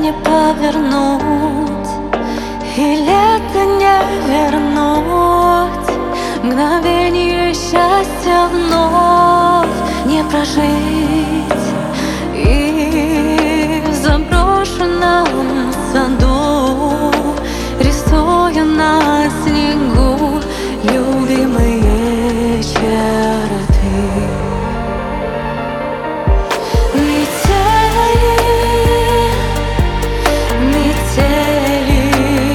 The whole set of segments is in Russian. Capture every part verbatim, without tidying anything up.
не повернуть, и лето не вернуть, мгновение счастья вновь не прожить. И в заброшенном саду, рисуя на снегу любимые черты, метели, метели,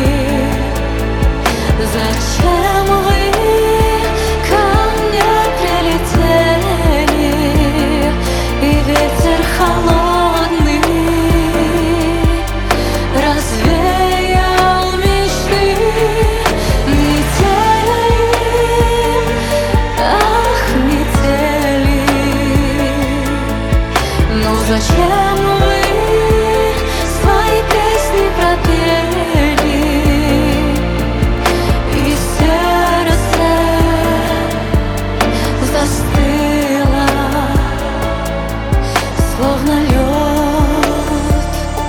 зачем вы ко мне прилетели? И ветер холодный развеял мечты. Метели, ах, метели, ну зачем вы свои песни пропели? И сердце застыло, словно лед.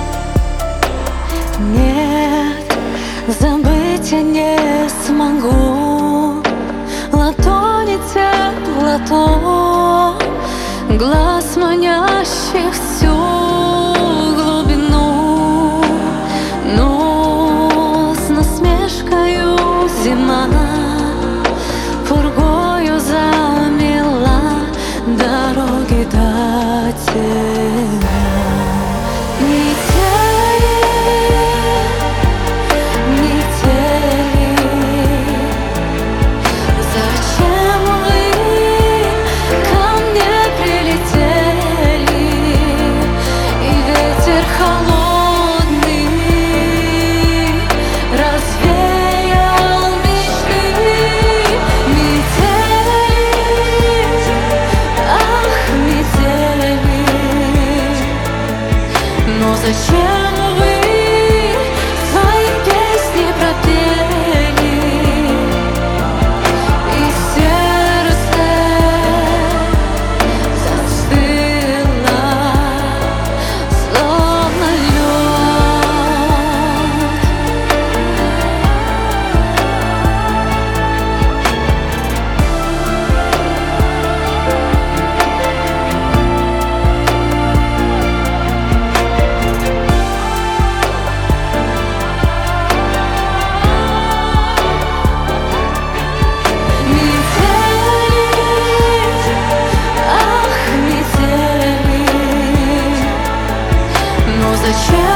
Нет, забыть я не смогу. Ладони теплоту глаз, манящих всю глубину. Но с насмешкою зима пургою замела дороги до тебя. Метели, метели, зачем вы ко мне прилетели? И ветер холодный развеял мечты. Метели, ах, метели, но зачем вы свои песни пропели? И сердце застыло, словно лед. Метели, ах, метели, но зачем